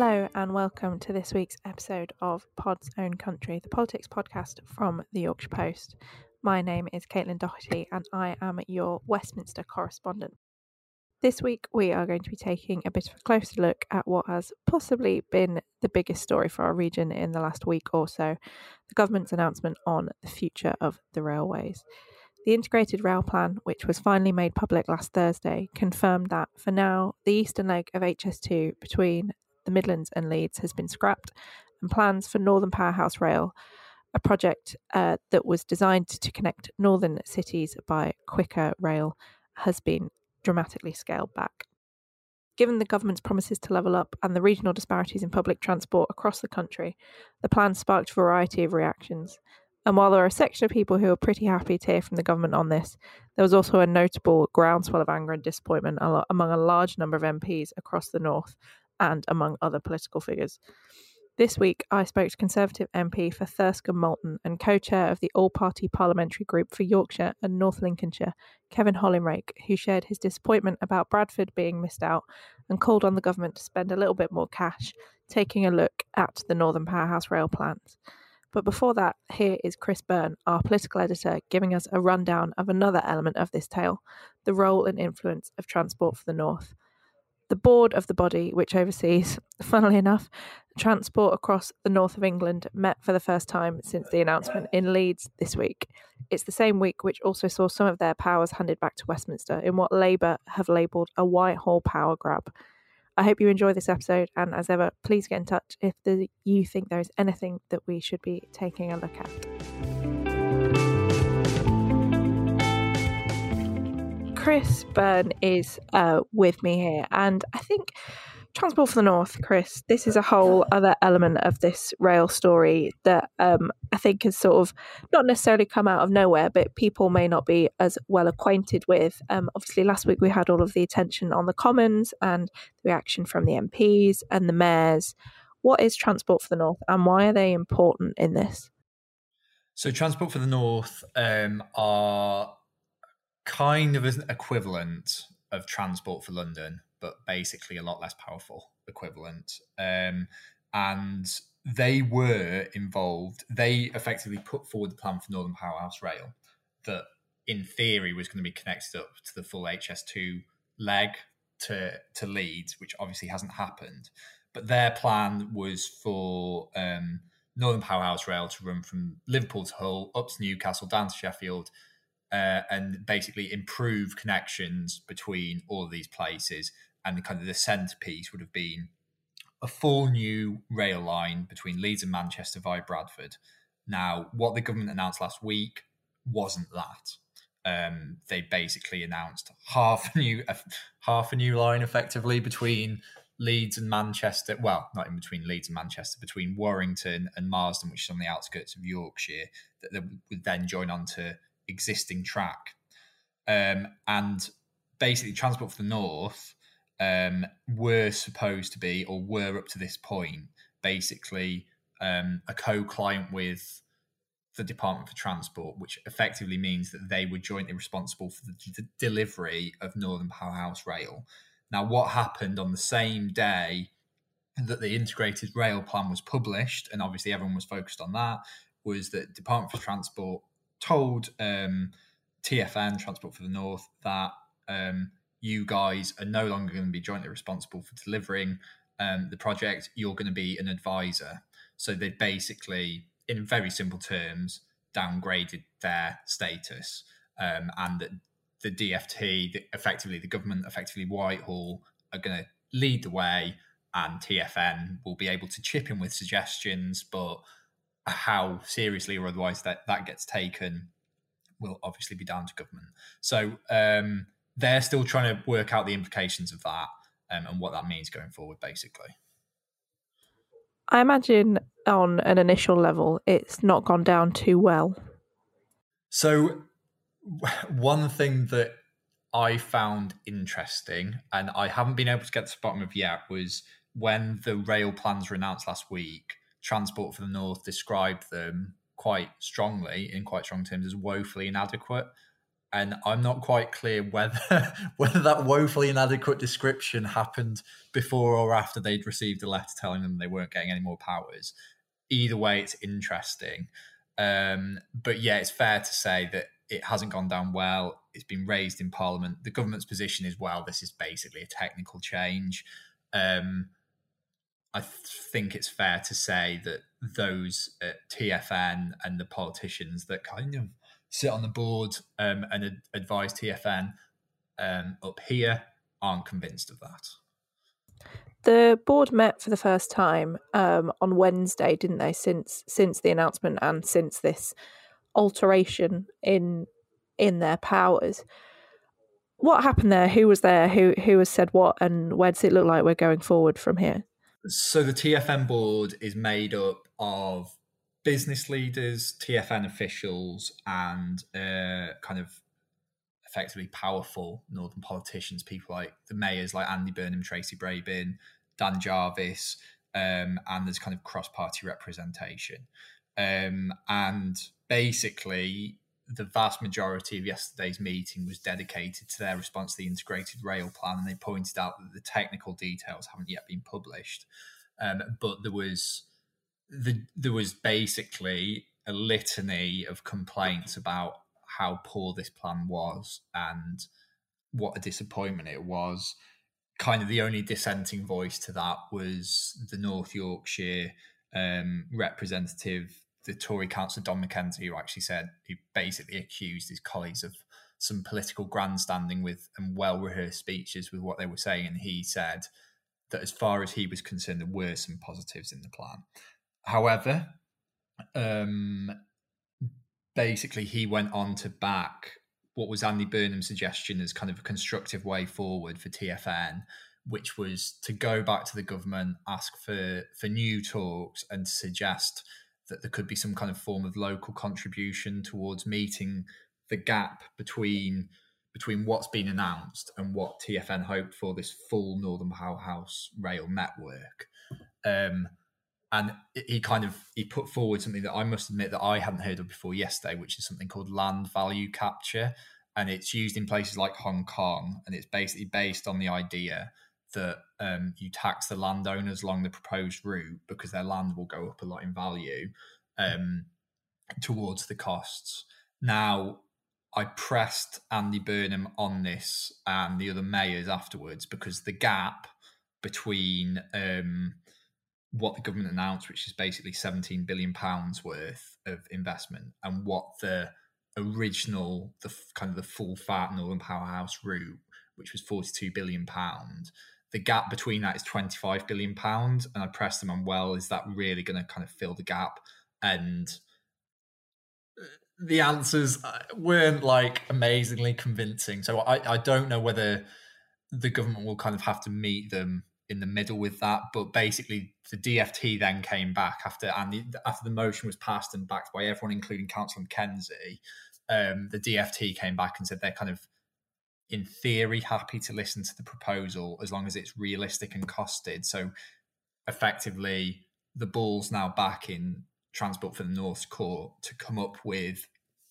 Hello and welcome to this week's episode of Pod's Own Country, the politics podcast from the Yorkshire Post. My name is Caitlin Doherty and I am your Westminster correspondent. This week we are going to be taking a bit of a closer look at what has possibly been the biggest story for our region in the last week or so, the government's announcement on the future of the railways. The Integrated Rail Plan, which was finally made public last Thursday, confirmed that, for now, the eastern leg of HS2 between the Midlands and Leeds has been scrapped, and plans for Northern Powerhouse Rail, a project that was designed to connect northern cities by quicker rail, has been dramatically scaled back. Given the government's promises to level up and the regional disparities in public transport across the country, the plan sparked a variety of reactions. And while there are a section of people who are pretty happy to hear from the government on this, there was also a notable groundswell of anger and disappointment among a large number of MPs across the north and among other political figures. This week, I spoke to Conservative MP for Thurscombe Malton and co-chair of the All-Party Parliamentary Group for Yorkshire and North Lincolnshire, Kevin Hollinrake, who shared his disappointment about Bradford being missed out and called on the government to spend a little bit more cash, taking a look at the Northern Powerhouse Rail plans. But before that, here is Chris Byrne, our political editor, giving us a rundown of another element of this tale, the role and influence of Transport for the North. The board of the body, which oversees, funnily enough, transport across the north of England, met for the first time since the announcement in Leeds this week. It's the same week which also saw some of their powers handed back to Westminster in what Labour have labelled a Whitehall power grab. I hope you enjoy this episode, and as ever, please get in touch if you think there is anything that we should be taking a look at. Chris Byrne is with me here, and I think Transport for the North, Chris, this is a whole other element of this rail story that I think has sort of not necessarily come out of nowhere, but people may not be as well acquainted with. Obviously, last week we had all of the attention on the Commons and the reaction from the MPs and the mayors. What is Transport for the North and why are they important in this? So Transport for the North are kind of an equivalent of Transport for London, but basically a lot less powerful equivalent. And they were involved. They effectively put forward the plan for Northern Powerhouse Rail that, in theory, was going to be connected up to the full HS2 leg to Leeds, which obviously hasn't happened. But their plan was for Northern Powerhouse Rail to run from Liverpool to Hull, up to Newcastle, down to Sheffield, and basically improve connections between all of these places. And kind of the centrepiece would have been a full new rail line between Leeds and Manchester via Bradford. Now, what the government announced last week wasn't that. They basically announced half a new line effectively between Leeds and Manchester. Well, not in between Leeds and Manchester, between Warrington and Marsden, which is on the outskirts of Yorkshire, that they would then join on to existing track. And basically Transport for the North were supposed to be, or were up to this point, basically a co-client with the Department for Transport, which effectively means that they were jointly responsible for the delivery of Northern Powerhouse Rail. Now, what happened on the same day that the Integrated Rail Plan was published, and obviously everyone was focused on that, was that Department for Transport told TFN, Transport for the North, that you guys are no longer going to be jointly responsible for delivering the project. You're going to be an advisor. So they basically, in very simple terms, downgraded their status, and that the DFT, effectively the government, effectively Whitehall, are going to lead the way, and TFN will be able to chip in with suggestions, but how seriously or otherwise that gets taken will obviously be down to government. So they're still trying to work out the implications of that and what that means going forward, basically. I imagine on an initial level, it's not gone down too well. So one thing that I found interesting, and I haven't been able to get to the bottom of yet, was when the rail plans were announced last week, Transport for the North described them quite strongly, in quite strong terms, as woefully inadequate. and I'm not quite clear whether whether that woefully inadequate description happened before or after they'd received a letter telling them they weren't getting any more powers. Either way, it's interesting. But yeah, it's fair to say that it hasn't gone down well. It's been raised in Parliament. The government's position is, well, this is basically a technical change. I think it's fair to say that those at TFN and the politicians that kind of sit on the board and advise TFN up here aren't convinced of that. The board met for the first time on Wednesday, didn't they? Since the announcement and since this alteration in their powers. What happened there? Who was there? Who has said what? And where does it look like we're going forward from here? So the TFN board is made up of business leaders, TFN officials, and kind of effectively powerful northern politicians, people like the mayors like Andy Burnham, Tracy Brabin, Dan Jarvis, and there's kind of cross-party representation. And basically, the vast majority of yesterday's meeting was dedicated to their response to the integrated rail plan, and they pointed out that the technical details haven't yet been published. But there was basically a litany of complaints about how poor this plan was and what a disappointment it was. Kind of the only dissenting voice to that was the North Yorkshire representative, the Tory councillor Don McKenzie, who basically accused his colleagues of some political grandstanding with and well-rehearsed speeches with what they were saying. And he said that as far as he was concerned, there were some positives in the plan. However, basically he went on to back what was Andy Burnham's suggestion as kind of a constructive way forward for TFN, which was to go back to the government, ask for new talks and suggest that there could be some kind of form of local contribution towards meeting the gap between what's been announced and what TFN hoped for, this full Northern Powerhouse rail network. And he put forward something that I must admit that I hadn't heard of before yesterday, which is something called land value capture. And it's used in places like Hong Kong. And it's basically based on the idea that you tax the landowners along the proposed route because their land will go up a lot in value towards the costs. Now, I pressed Andy Burnham on this and the other mayors afterwards because the gap between what the government announced, which is basically £17 billion worth of investment, and what the original, the full fat Northern Powerhouse route, which was £42 billion, the gap between that is £25 billion. And I pressed them on, well, is that really going to kind of fill the gap? And the answers weren't like amazingly convincing. So I don't know whether the government will kind of have to meet them in the middle with that. But basically the DfT then came back after the motion was passed and backed by everyone, including Councillor McKenzie. The DfT came back and said they're kind of, in theory, happy to listen to the proposal as long as it's realistic and costed. So effectively, the ball's now back in Transport for the North's court to come up with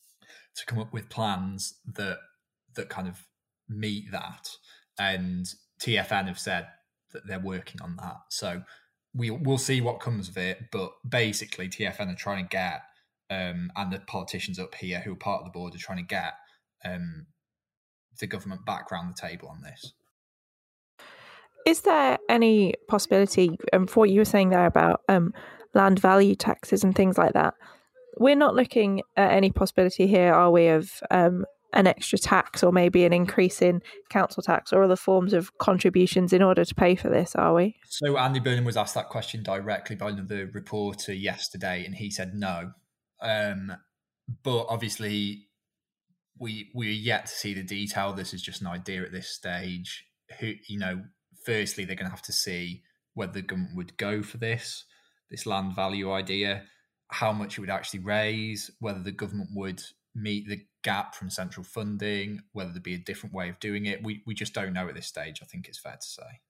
plans that kind of meet that. And TFN have said that they're working on that. So we'll see what comes of it. But basically, TFN are trying to get, and the politicians up here who are part of the board are trying to get the government back around the table on this. Is there any possibility, for what you were saying there about land value taxes and things like that, we're not looking at any possibility here, are we, of an extra tax or maybe an increase in council tax or other forms of contributions in order to pay for this, are we? So Andy Burnham was asked that question directly by another reporter yesterday, and he said no. But obviously, we're yet to see the detail. This is just an idea at this stage. Firstly, they're going to have to see whether the government would go for this land value idea, how much it would actually raise, whether the government would meet the gap from central funding, whether there'd be a different way of doing it. We just don't know at this stage, I think it's fair to say.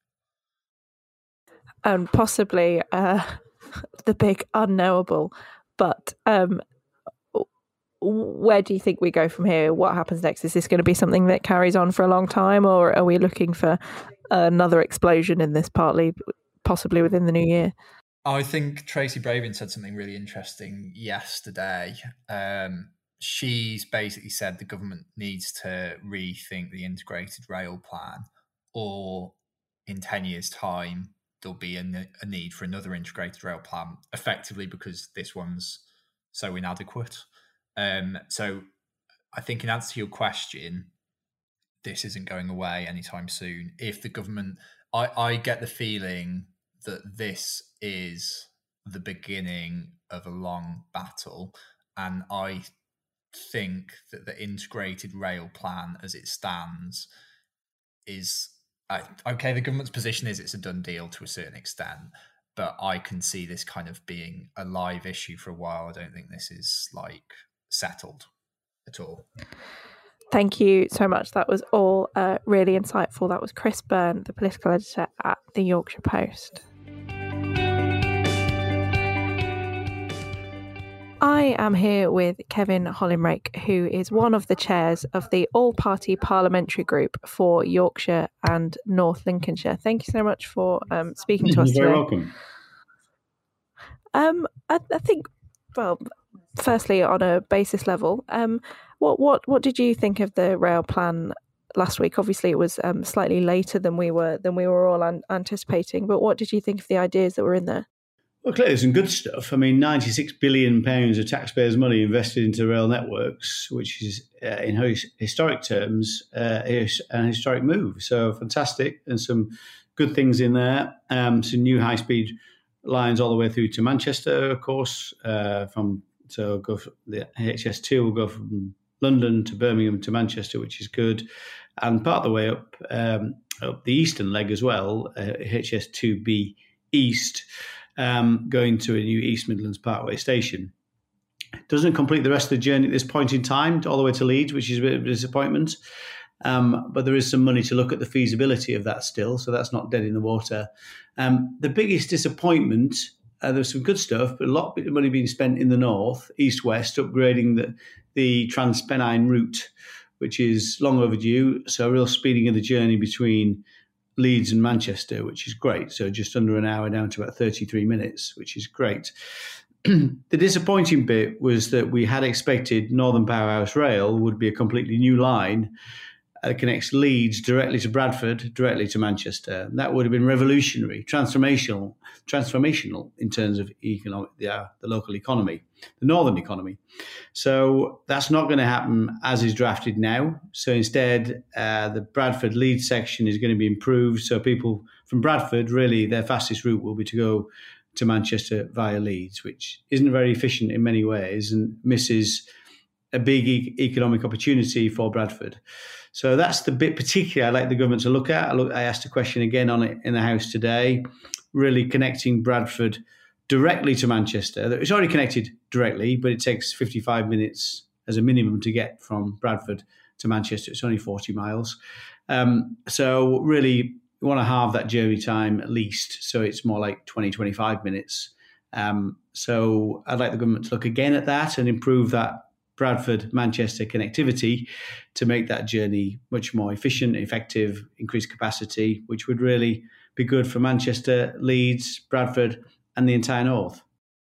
And possibly the big unknowable. But where do you think we go from here? What happens next? Is this going to be something that carries on for a long time, or are we looking for another explosion in this, possibly within the new year? I think Tracy Bravin said something really interesting yesterday. She's basically said the government needs to rethink the integrated rail plan, or in 10 years' time, there'll be a need for another integrated rail plan, effectively because this one's so inadequate. So I think in answer to your question, this isn't going away anytime soon. If the government, I get the feeling that this is the beginning of a long battle, and I think that the integrated rail plan as it stands is okay. The government's position is it's a done deal to a certain extent, but I can see this kind of being a live issue for a while. I don't think this is settled at all. Thank you so much. That was all really insightful. That was Chris Byrne, the political editor at the Yorkshire Post. I am here with Kevin Hollinrake, who is one of the chairs of the all-party parliamentary group for Yorkshire and North Lincolnshire. Thank you so much for speaking to us today. You're very welcome. I think, well, firstly, on a basis level, what did you think of the rail plan last week? Obviously, it was slightly later than we were all anticipating. But what did you think of the ideas that were in there? Well, clearly some good stuff. I mean, £96 billion of taxpayers' money invested into rail networks, which is, in historic terms, is an historic move. So fantastic, and some good things in there. Some new high-speed lines all the way through to Manchester, of course. The HS2 will go from London to Birmingham to Manchester, which is good, and part of the way up the eastern leg as well, HS2B East. Going to a new East Midlands Parkway station. Doesn't complete the rest of the journey at this point in time, all the way to Leeds, which is a bit of a disappointment. But there is some money to look at the feasibility of that still, so that's not dead in the water. The biggest disappointment, there's some good stuff, but a lot of money being spent in the north, east-west, upgrading the Transpennine route, which is long overdue, so a real speeding of the journey between Leeds and Manchester, which is great. So just under an hour down to about 33 minutes, which is great. The disappointing bit was that we had expected Northern Powerhouse Rail would be a completely new line that connects Leeds directly to Bradford, directly to Manchester. That would have been revolutionary, transformational in terms of economic, the local economy, the northern economy. So that's not going to happen as is drafted now. So instead, the Bradford-Leeds section is going to be improved. So people from Bradford, really, their fastest route will be to go to Manchester via Leeds, which isn't very efficient in many ways and misses a big economic opportunity for Bradford. So that's the bit particularly I'd like the government to look at. I asked a question again on it in the House today, really connecting Bradford directly to Manchester. It's already connected directly, but it takes 55 minutes as a minimum to get from Bradford to Manchester. It's only 40 miles. So really, we want to halve that journey time at least. So it's more like 20, 25 minutes. So I'd like the government to look again at that and improve that Bradford-Manchester connectivity to make that journey much more efficient, effective, increase capacity, which would really be good for Manchester, Leeds, Bradford, and the entire north.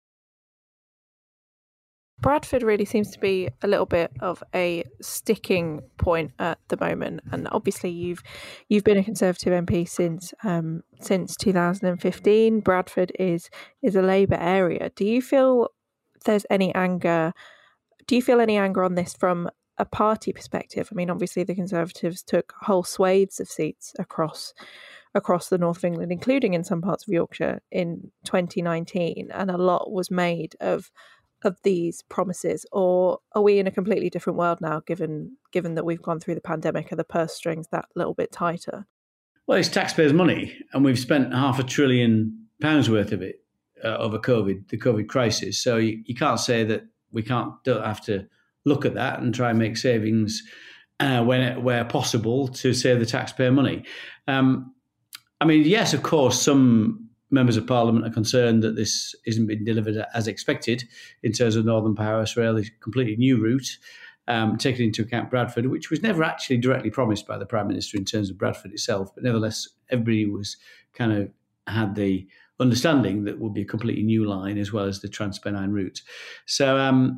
Bradford really seems to be a little bit of a sticking point at the moment, and obviously you've been a Conservative MP since 2015. Bradford is a Labour area. Do you feel there's any anger? Do you feel any anger on this from a party perspective? I mean, obviously the Conservatives took whole swathes of seats across the north of England, including in some parts of Yorkshire in 2019, and a lot was made of these promises. Or are we in a completely different world now, given that we've gone through the pandemic? Are the purse strings that little bit tighter? Well, it's taxpayers' money, and we've spent £500 billion worth of it over COVID, the COVID crisis. So you can't say that we don't have to look at that and try and make savings where possible to save the taxpayer money. I mean, yes, of course, some members of Parliament are concerned that this isn't being delivered as expected in terms of Northern Powerhouse Rail, a completely new route, taking into account Bradford, which was never actually directly promised by the Prime Minister in terms of Bradford itself. But nevertheless, everybody was kind of had the understanding that would be a completely new line as well as the Transpennine route. So,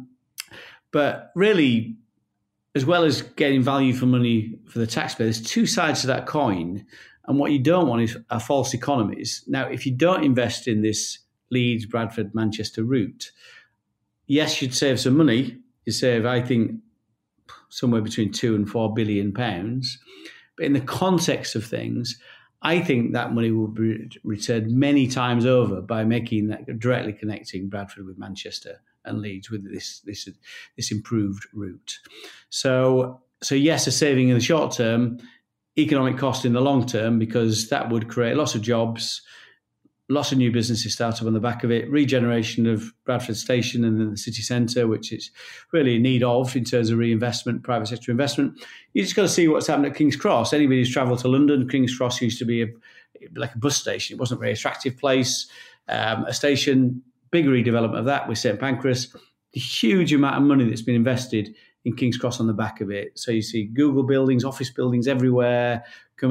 but really, as well as getting value for money for the taxpayer, there's two sides to that coin. And what you don't want are false economies. Now, if you don't invest in this Leeds, Bradford, Manchester route, yes, you'd save some money. You save, I think, somewhere between £2 and £4 billion. But in the context of things, I think that money will be returned many times over by making that directly connecting Bradford with Manchester and Leeds with this improved route. So yes, a saving in the short term, economic cost in the long term, because that would create lots of jobs, lots of new businesses start up on the back of it, regeneration of Bradford Station and then the city centre, which it's really in need of in terms of reinvestment, private sector investment. You just got to see what's happened at King's Cross. Anybody who's travelled to London, King's Cross used to be like a bus station. It wasn't a very attractive place. A station, big redevelopment of that with St Pancras. The huge amount of money that's been invested in King's Cross on the back of it. So you see Google buildings, office buildings everywhere,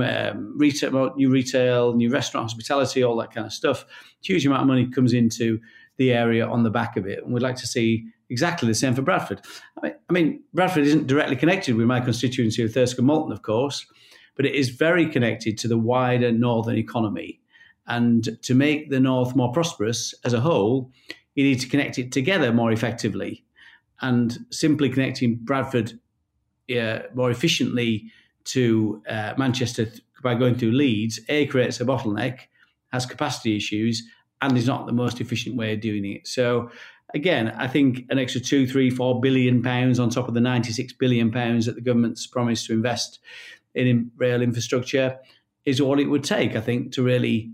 retail, new restaurant, hospitality, all that kind of stuff. Huge amount of money comes into the area on the back of it. And we'd like to see exactly the same for Bradford. I mean, Bradford isn't directly connected with my constituency of Thirsk and Malton, of course, but it is very connected to the wider northern economy. And to make the north more prosperous as a whole, you need to connect it together more effectively. And simply connecting Bradford more efficiently to Manchester by going through Leeds, creates a bottleneck, has capacity issues, and is not the most efficient way of doing it. So, again, I think an extra £2, £3, £4 billion on top of the £96 billion that the government's promised to invest in rail infrastructure is all it would take, I think, to really,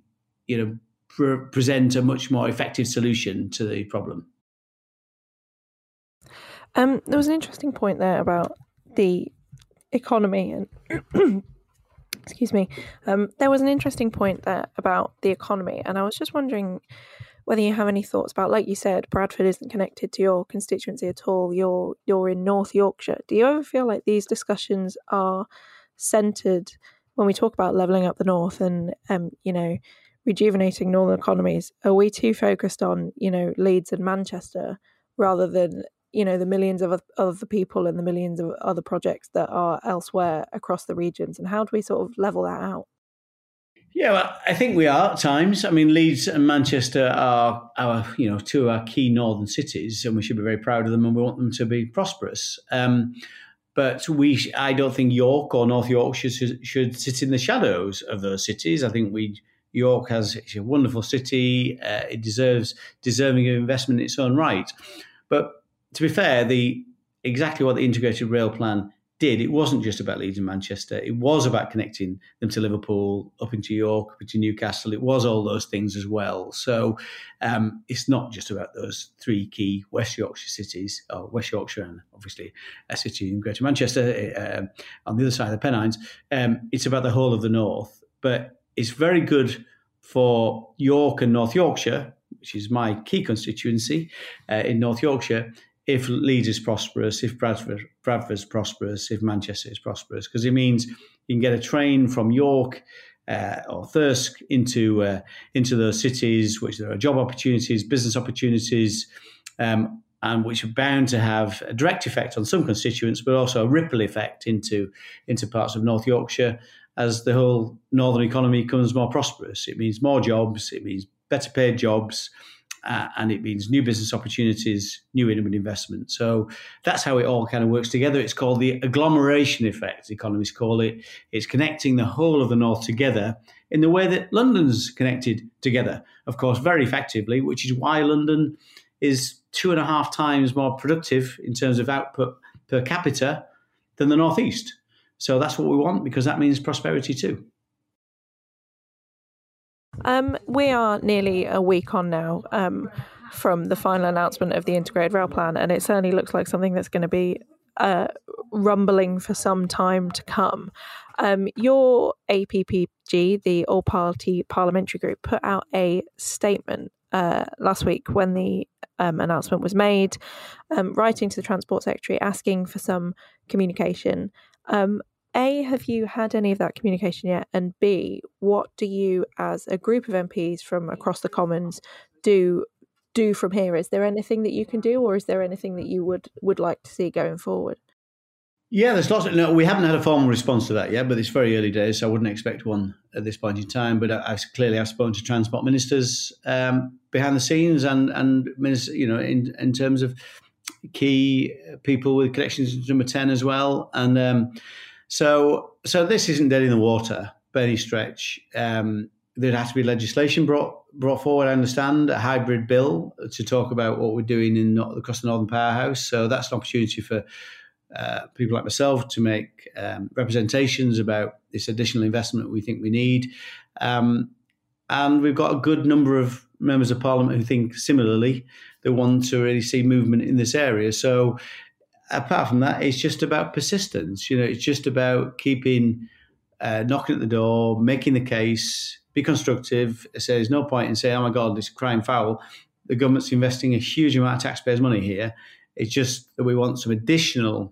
present a much more effective solution to the problem. There was an interesting point there about the economy and excuse me. There was an interesting point there about the economy, and I was just wondering whether you have any thoughts about, like you said, Bradford isn't connected to your constituency at all. You're in North Yorkshire. Do you ever feel like these discussions are centred when we talk about levelling up the north and rejuvenating northern economies? Are we too focused on Leeds and Manchester rather than the millions of other people and the millions of other projects that are elsewhere across the regions? And how do we sort of level that out? Yeah, well, I think we are at times. I mean, Leeds and Manchester are two of our key northern cities, and we should be very proud of them, and we want them to be prosperous. But I don't think York or North Yorkshire should sit in the shadows of those cities. I think York it's a wonderful city. It deserving of investment in its own right. But to be fair, exactly what the integrated rail plan did, it wasn't just about Leeds and Manchester. It was about connecting them to Liverpool, up into York, up into Newcastle. It was all those things as well. So it's not just about those three key West Yorkshire cities, or West Yorkshire and obviously a city in Greater Manchester on the other side of the Pennines. It's about the whole of the north. But it's very good for York and North Yorkshire, which is my key constituency in North Yorkshire, if Leeds is prosperous, if Bradford's prosperous, if Manchester is prosperous, because it means you can get a train from York or Thirsk into those cities, which there are job opportunities, business opportunities, and which are bound to have a direct effect on some constituents, but also a ripple effect into parts of North Yorkshire as the whole northern economy becomes more prosperous. It means more jobs, it means better paid jobs, and it means new business opportunities, new investment. So that's how it all kind of works together. It's called the agglomeration effect, economists call it. It's connecting the whole of the north together in the way that London's connected together, of course, very effectively, which is why London is 2.5 times more productive in terms of output per capita than the northeast. So that's what we want, because that means prosperity too. We are nearly a week on now from the final announcement of the integrated rail plan, and it certainly looks like something that's going to be rumbling for some time to come. Your APPG, the All Party Parliamentary Group, put out a statement last week when the announcement was made, writing to the Transport Secretary asking for some communication. A, have you had any of that communication yet? And B, what do you, as a group of MPs from across the Commons, do from here? Is there anything that you can do, or is there anything that you would like to see going forward? Yeah, there's lots. No, we haven't had a formal response to that yet, but it's very early days, so I wouldn't expect one at this point in time. But I've spoken to transport ministers behind the scenes, and ministers, in terms of key people with connections to number 10 as well. And so this isn't dead in the water by any stretch. There'd have to be legislation brought forward, I understand, a hybrid bill to talk about what we're doing across the Northern Powerhouse. So that's an opportunity for people like myself to make representations about this additional investment we think we need. And we've got a good number of members of Parliament who think similarly. They want to really see movement in this area. So apart from that, it's just about persistence. It's just about keeping knocking at the door, making the case, be constructive. So there's no point in saying, oh my God, this is crime foul. The government's investing a huge amount of taxpayers' money here. It's just that we want some additional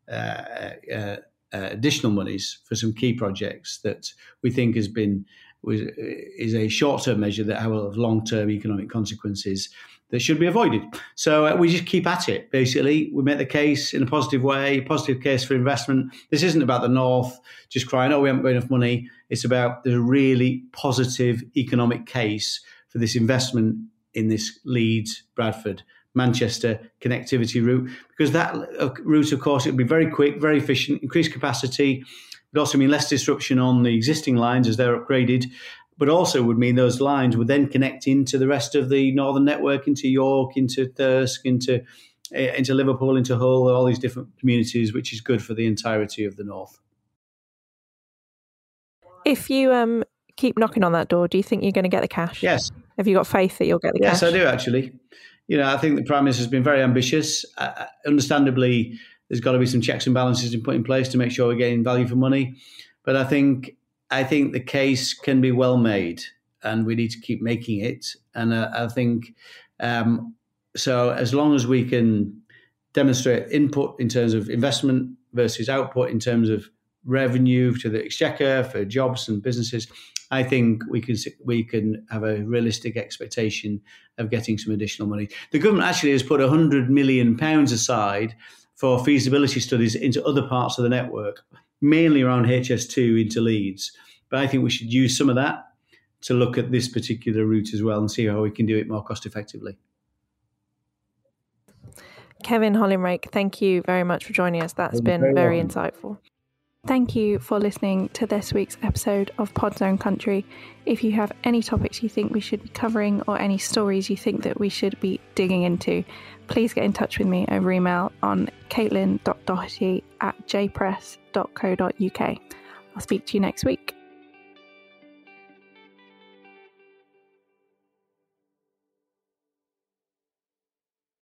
monies for some key projects that we think is a short-term measure that have long-term economic consequences that should be avoided. So we just keep at it, basically. We make the case in a positive way, positive case for investment. This isn't about the North just crying, oh, we haven't got enough money. It's about the really positive economic case for this investment in this Leeds, Bradford, Manchester connectivity route, because that route, of course, it would be very quick, very efficient, increased capacity. It would also mean less disruption on the existing lines as they're upgraded, but also would mean those lines would then connect into the rest of the northern network, into York, into Thirsk, into Liverpool, into Hull, all these different communities, which is good for the entirety of the North. If you keep knocking on that door, do you think you're going to get the cash? Yes. Have you got faith that you'll get the cash? Yes, I do, actually. I think the Prime Minister has been very ambitious. Understandably, there's got to be some checks and balances put in place to make sure we're getting value for money. But I think the case can be well made, and we need to keep making it. And I think so. As long as we can demonstrate input in terms of investment versus output in terms of revenue to the exchequer for jobs and businesses, I think we can have a realistic expectation of getting some additional money. The government actually has put £100 million aside for feasibility studies into other parts of the network, mainly around HS2 into Leeds. But I think we should use some of that to look at this particular route as well and see how we can do it more cost effectively. Kevin Hollinrake, thank you very much for joining us. That's been very insightful. Thank you for listening to this week's episode of Pod's Own Country. If you have any topics you think we should be covering or any stories you think that we should be digging into, please get in touch with me over email on caitlin.doherty@jpress.co.uk. I'll speak to you next week.